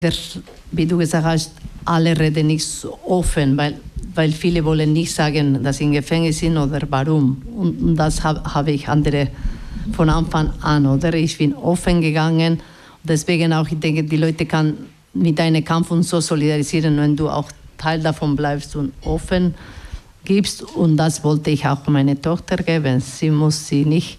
Wie du gesagt hast, alle reden nicht so offen, weil viele wollen nicht sagen, dass sie im Gefängnis sind oder warum. Und das habe ich andere von Anfang an, oder? Ich bin offen gegangen. Deswegen auch, ich denke, die Leute kann mit deinem Kampf und so solidarisieren, wenn du auch Teil davon bleibst und offen gibst. Und das wollte ich auch meiner Tochter geben. Sie muss sie nicht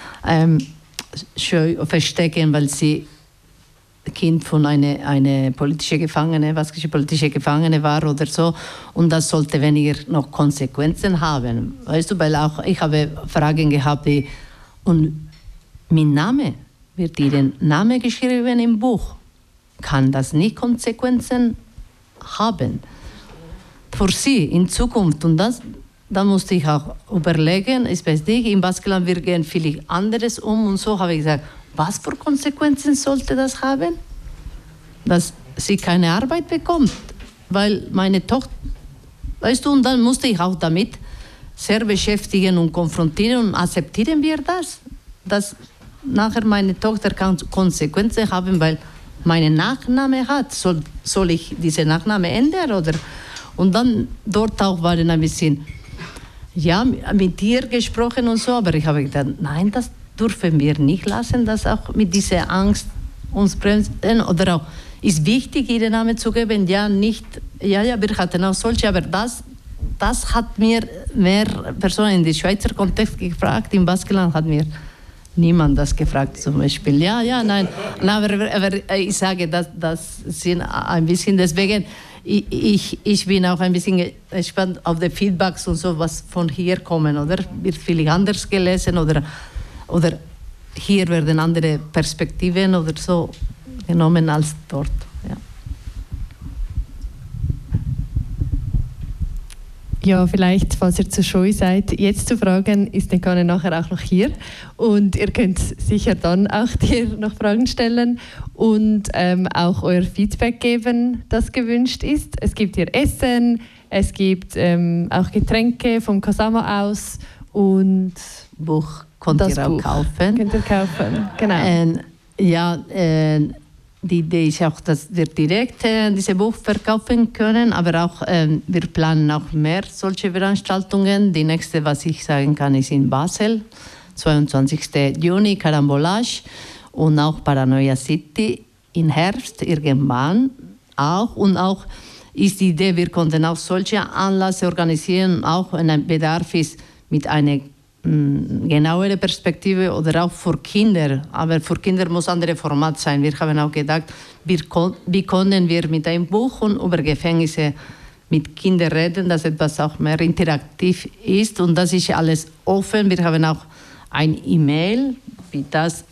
verstecken, weil sie Kind von einer politischen Gefangene, baskische politische Gefangene war oder so. Und das sollte weniger noch Konsequenzen haben. Weißt du, weil auch ich habe Fragen gehabt, und mein Name, wird Ihren Name geschrieben im Buch? Kann das nicht Konsequenzen haben für Sie in Zukunft? Und da musste ich auch überlegen, ich weiß nicht, in Baskenland wir gehen vielleicht anderes um und so habe ich gesagt, was für Konsequenzen sollte das haben? Dass sie keine Arbeit bekommt, weil meine Tochter, weißt du, und dann musste ich auch damit sehr beschäftigen und konfrontieren und akzeptieren wir das, dass nachher meine Tochter kann Konsequenzen haben, weil meine Nachname hat, soll ich diese Nachname ändern oder? Und dann dort auch waren ein bisschen, ja, mit dir gesprochen und so, aber ich habe gedacht, nein, das dürfen wir nicht lassen, dass auch mit dieser Angst uns bremsen oder auch ist wichtig, ihren Namen zu geben, ja, nicht, ja, wir hatten auch solche, aber das hat mir mehr Personen in den Schweizer Kontext gefragt, im Baskenland hat mir niemand das gefragt zum Beispiel, ja, nein, aber ich sage, das sind ein bisschen, deswegen, ich bin auch ein bisschen gespannt auf die Feedbacks und so, was von hier kommen, oder wird viel anders gelesen oder hier werden andere Perspektiven oder so genommen als dort. Ja. Ja, vielleicht, falls ihr zu scheu seid, jetzt zu fragen, ist Nekane nachher auch noch hier. Und ihr könnt sicher dann auch dir noch Fragen stellen und auch euer Feedback geben, das gewünscht ist. Es gibt hier Essen, es gibt auch Getränke vom Kasama aus und Buch könnt ihr auch kaufen. Könnt ihr kaufen, genau. Die Idee ist auch, dass wir direkt dieses Buch verkaufen können, aber auch wir planen auch mehr solche Veranstaltungen. Die nächste, was ich sagen kann, ist in Basel, 22. Juni, Carambolage und auch Paranoia City im Herbst irgendwann auch. Und auch ist die Idee, wir konnten auch solche Anlässe organisieren, auch wenn ein Bedarf ist mit einer genauere Perspektive oder auch für Kinder. Aber für Kinder muss andere Format sein. Wir haben auch gedacht, wie können wir mit einem Buch und über Gefängnisse mit Kindern reden, dass etwas auch mehr interaktiv ist. Und das ist alles offen. Wir haben auch ein E-Mail, wie das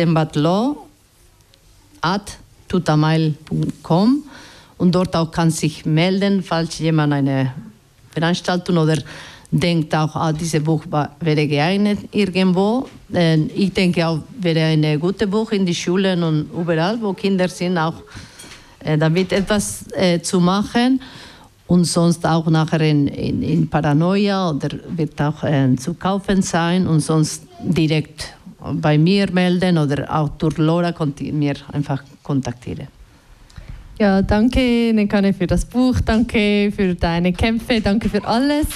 sembatlo@tutamail.com und dort auch kann sich melden, falls jemand eine Veranstaltung oder denkt auch, dieses Buch wäre geeignet irgendwo. Ich denke auch, wäre ein gutes Buch in die Schulen und überall, wo Kinder sind, auch damit etwas zu machen. Und sonst auch nachher in Paranoia oder wird auch zu kaufen sein und sonst direkt bei mir melden oder auch durch Laura könnt ihr mir einfach kontaktieren. Ja, danke Nekane für das Buch, danke für deine Kämpfe, danke für alles.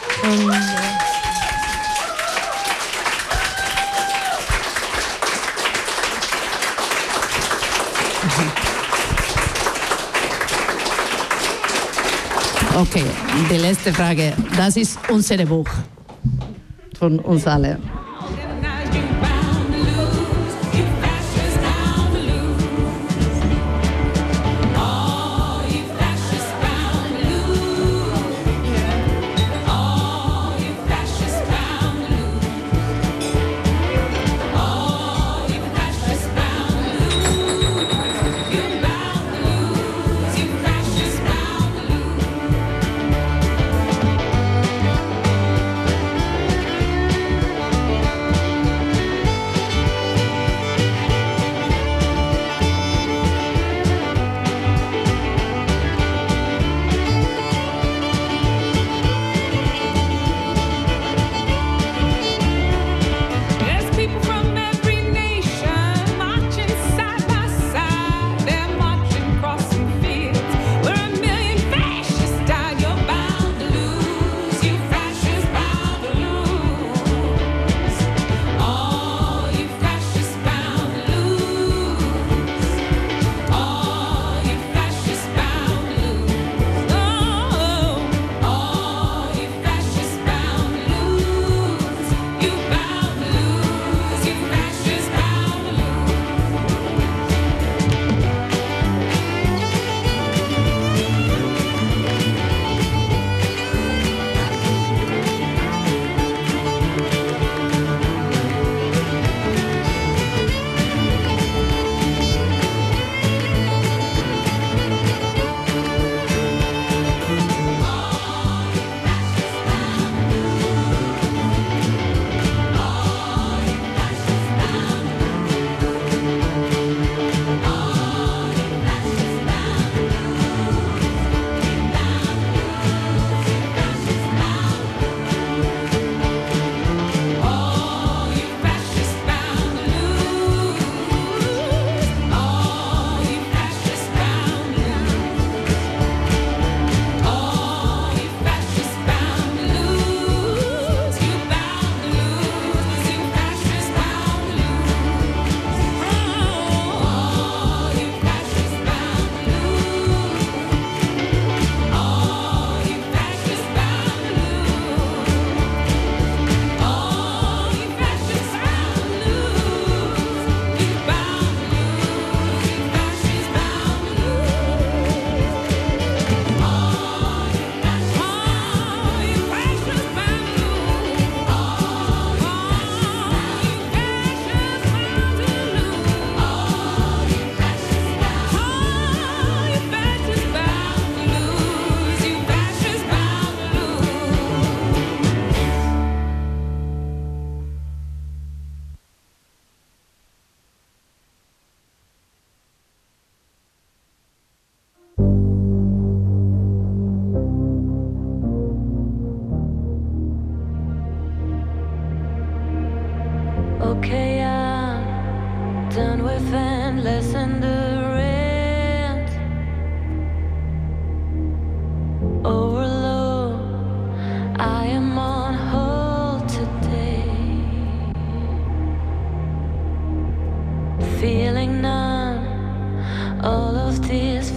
Okay, die letzte Frage. Das ist unser Buch von uns alle.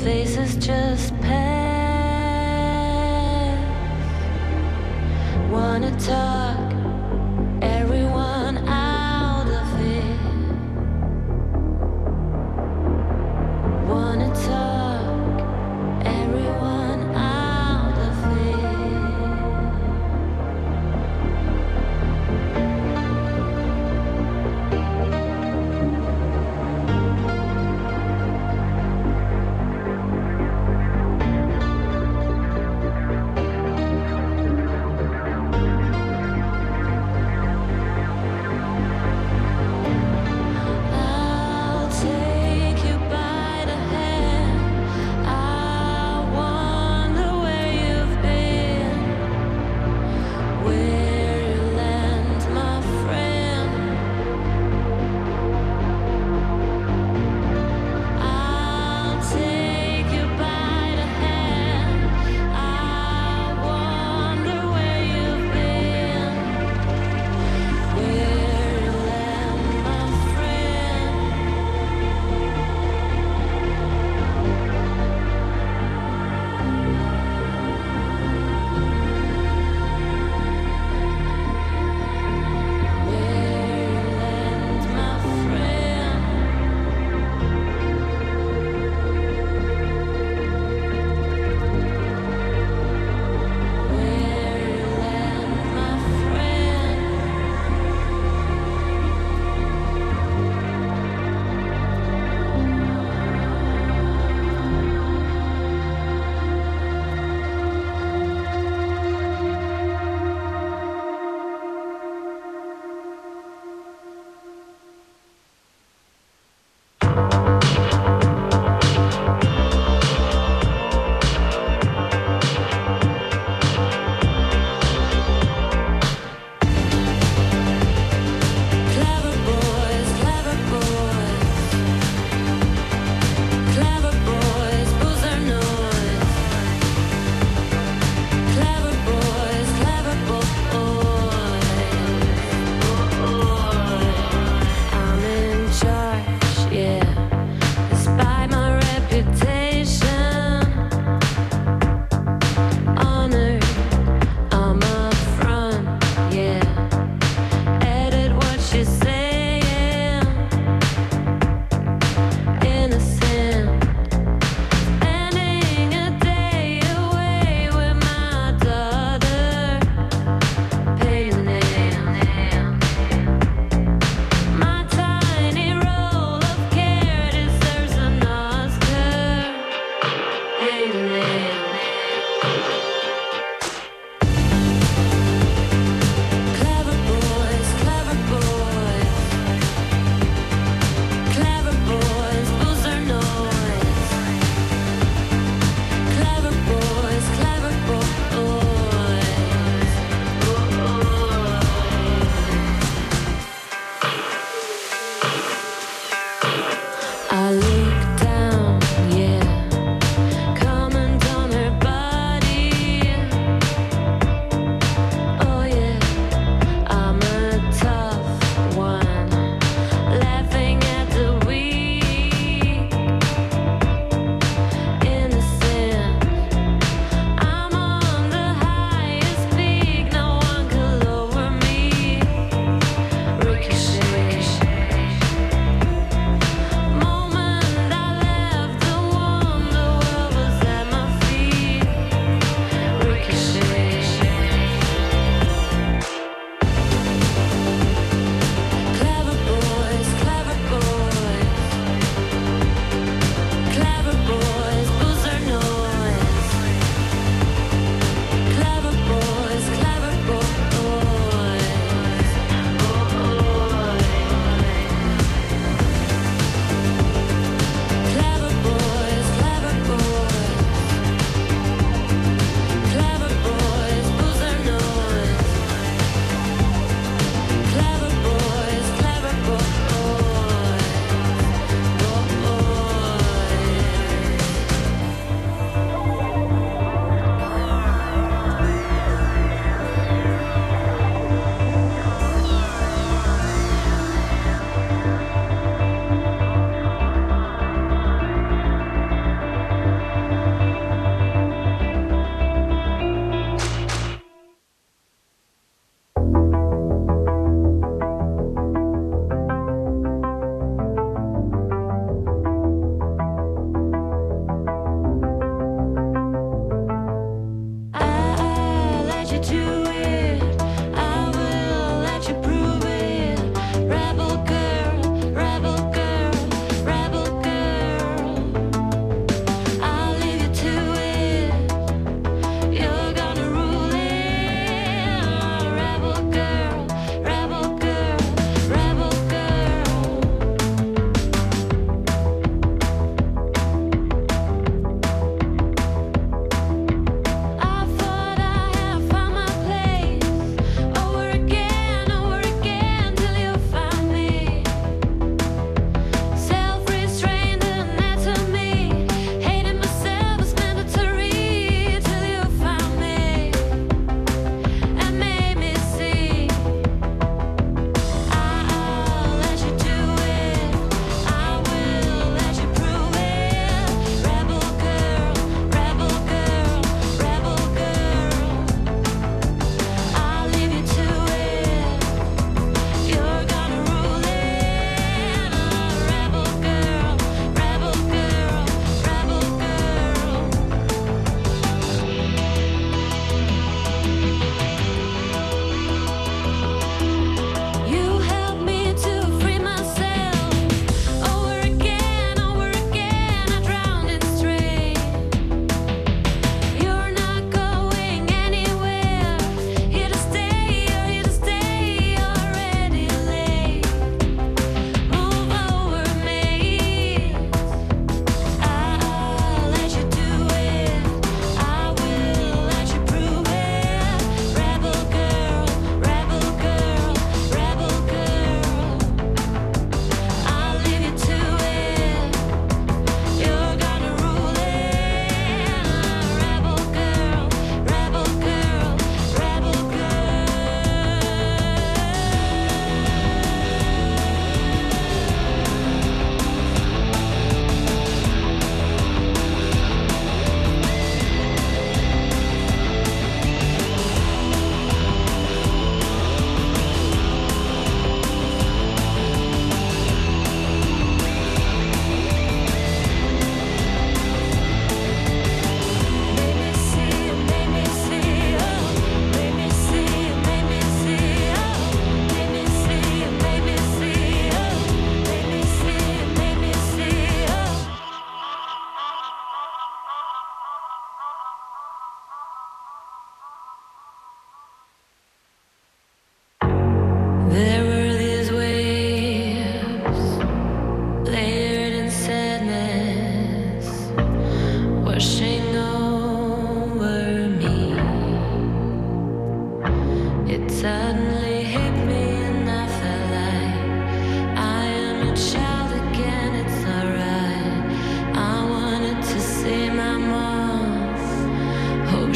faces just pass. Wanna talk everyone out of it. Wanna talk everyone out of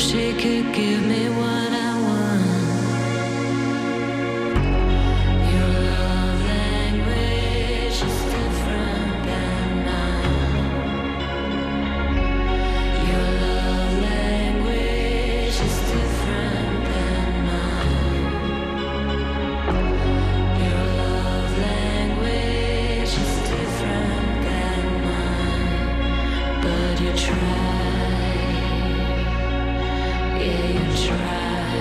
she could give me what I want. Your love language is different than mine. Your love language is different than mine. Your love language is different than mine. But you try, yeah, you try.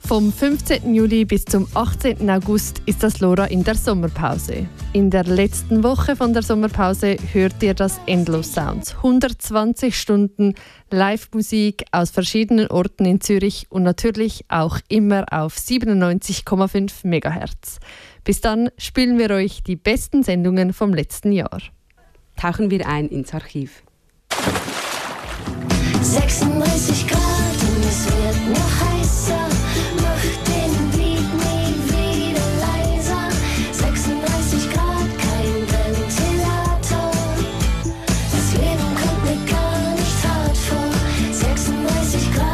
Vom 15. Juli bis zum 18. August ist das LoRa in der Sommerpause. In der letzten Woche von der Sommerpause hört ihr das Endlos Sounds. 120 Stunden Live-Musik aus verschiedenen Orten in Zürich und natürlich auch immer auf 97,5 MHz. Bis dann spielen wir euch die besten Sendungen vom letzten Jahr. Tauchen wir ein ins Archiv. 36 Grad und es wird noch heißer. Mach den Beat nie wieder leiser. 36 Grad, kein Ventilator. Das Leben kommt mir gar nicht hart vor. 36 Grad.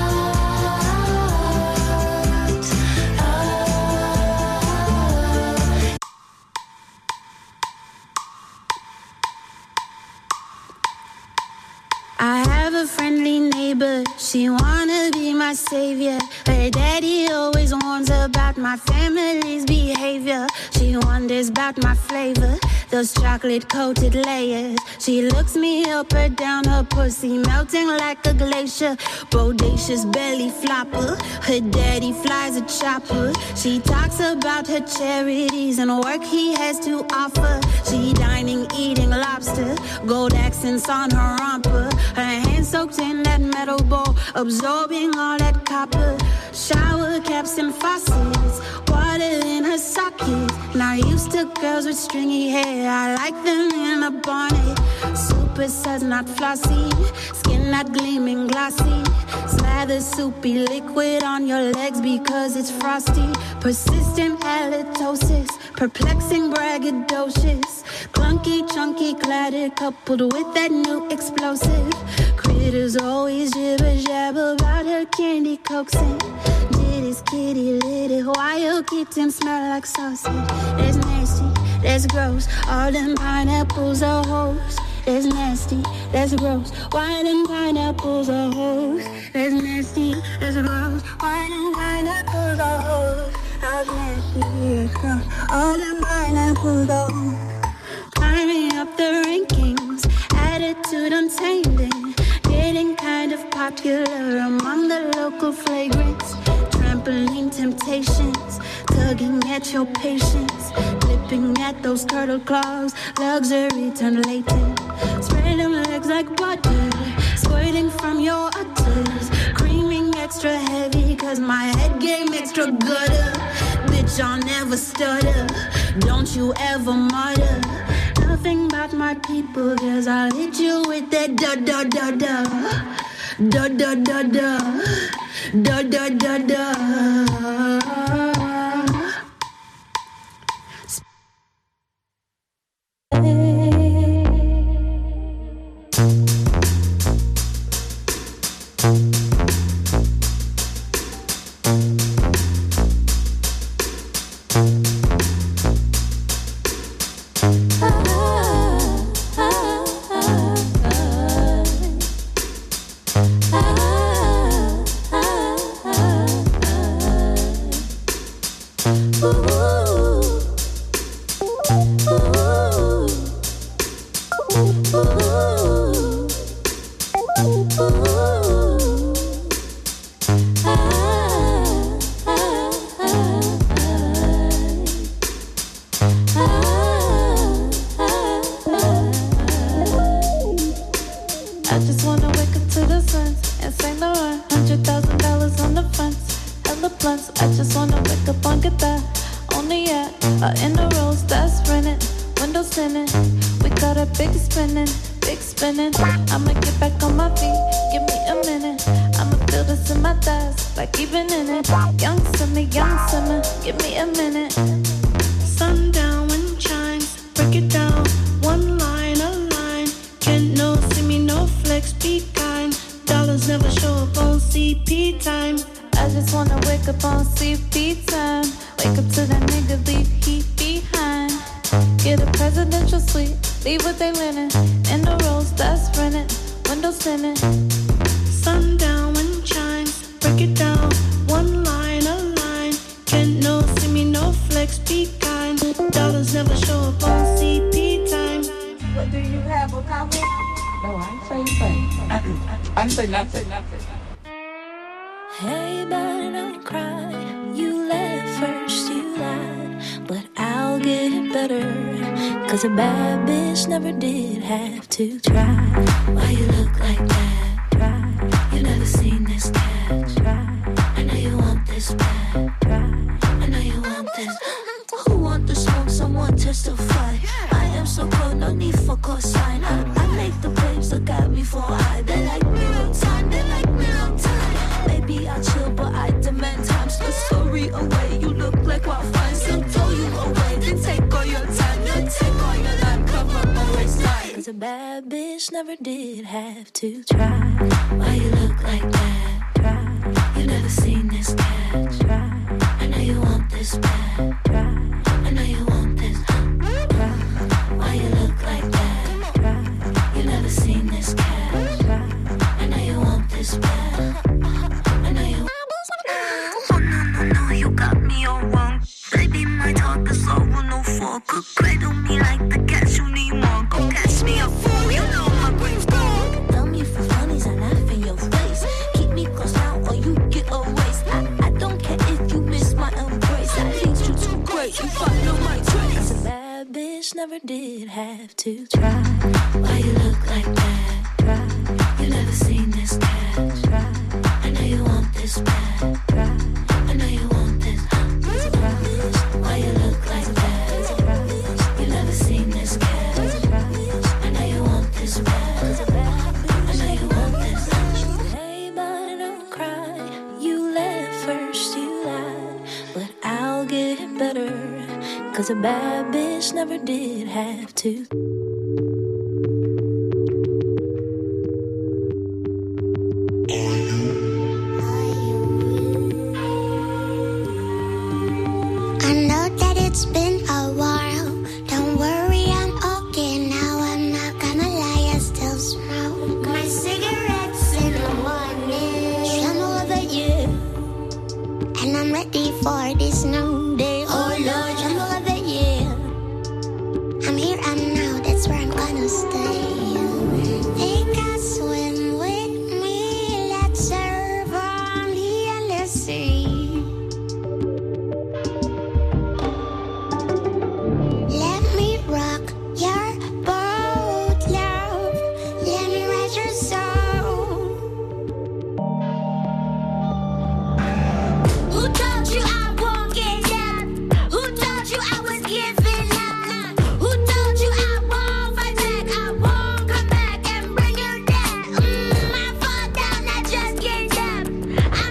I have a friendly neighbor, she wanna be my savior. Her daddy always warns about my family's behavior. She wonders about my flavor, those chocolate-coated layers. She looks me up or down, her pussy melting like a glacier. Bodacious belly flopper, her daddy flies a chopper. She talks about her charities and work he has to offer. She dining, eating lobster, gold accents on her romper. Her hands soaked in that metal bowl, absorbing all that copper. Shower caps and faucets, water in her sockets. Not used to girls with stringy hair, I like them in a bonnet. Super suds, not flossy, skin not gleaming glossy. Slather soupy liquid on your legs because it's frosty. Persistent halitosis, perplexing braggadocious. Clunky, chunky, clatter coupled with that new explosive. Critters always jibber jabber about her candy coaxing. Ditties, kitty litty, wild kittens smell like sausage. That's nasty, that's gross, all them pineapples are hoes. That's nasty, that's gross, why them pineapples are hoes. That's nasty, that's gross, why them pineapples are hoes. That's nasty, that's gross, all them pineapples are hoes. Climbing up the rankings, attitude untamed, getting kind of popular among the local flagrants. Trampoline temptations, tugging at your patience, clipping at those turtle claws, luxury turned latent. Spread them legs like butter, squirting from your udders, creaming extra heavy cause my head game extra gutter. Bitch, I'll never stutter, don't you ever mutter. Nothing about my people, cause I'll hit you with that da da da da. Da da da da. Da da da da. I just wanna wake up to the sun and Saint Laurent, $100,000 on the fronts, hella blunts. I just wanna wake up on guitar, on the yacht, in the rolls that's rented, windows tinted. We got a big spinning, big spinning. I'ma get back on my feet, give me a minute. I'ma feel this in my thighs, like even in it. Young summer, give me a minute. Sundown when chimes, break it down, one line, a line. Can't no see me, no flex, be kind. Dollars never show up on CP time. I just wanna wake up on CP time. Wake up to that nigga, leave heat behind. Get a presidential suite, leave with they linen. In the rolls that's rented, windows tinted. Sundown when chimes, break it down, one line, a line. Can't no see me, no flex, be kind. Dollars never show up on CP time. What do you have a comment? No, I ain't saying anything. I didn't say nothing. Hey, but don't cry. You left first, you lied. But I'll get better. Cause a bad bitch never did have to try. Why you look like that? Try. You never seen this cat. Try. I know you want this bad. Try. I know you want this. Who want to smoke? Someone testify. I am so cold, no need for cosign. I make the babes look at me for eye. They like me real time, they like me long time. Maybe I chill, but I demand time. So story away, you look like wildfire. Still throw you away, then take all your time. Then take all your life, cover my waistline. Cause a bad bitch never did have to try. Why you look like that? Try. You never seen this cat. Try. I know you want this bad. Try. I know you want this. Try. Why you look like that? Try. You never seen this cat. Try. I know you want this bad. I know you. Oh no, you got me all wrong. Baby, my talk is over, no fork. Cradle me like the cat you need more. Go catch me a fool, you know my brain's gone. Tell me for funnies, I laugh in your face. Keep me close now or you get erased. I don't care if you miss my embrace. I think you too great, you follow my trace. Cause a bad bitch never did have to try. Why you look like that? Try. You never seen this cat. Try. I know you want this bad. Try. I know you want this. Why you look like that? You never seen this cat. I know you want this bad. I know you want this. Hey, but don't cry. You left first, you lied. But I'll get better. Cause a bad bitch never did have to. It's been a while. Don't worry, I'm okay now. I'm not gonna lie, I still smoke my cigarettes in the morning. I'm over you, and I'm ready for this new.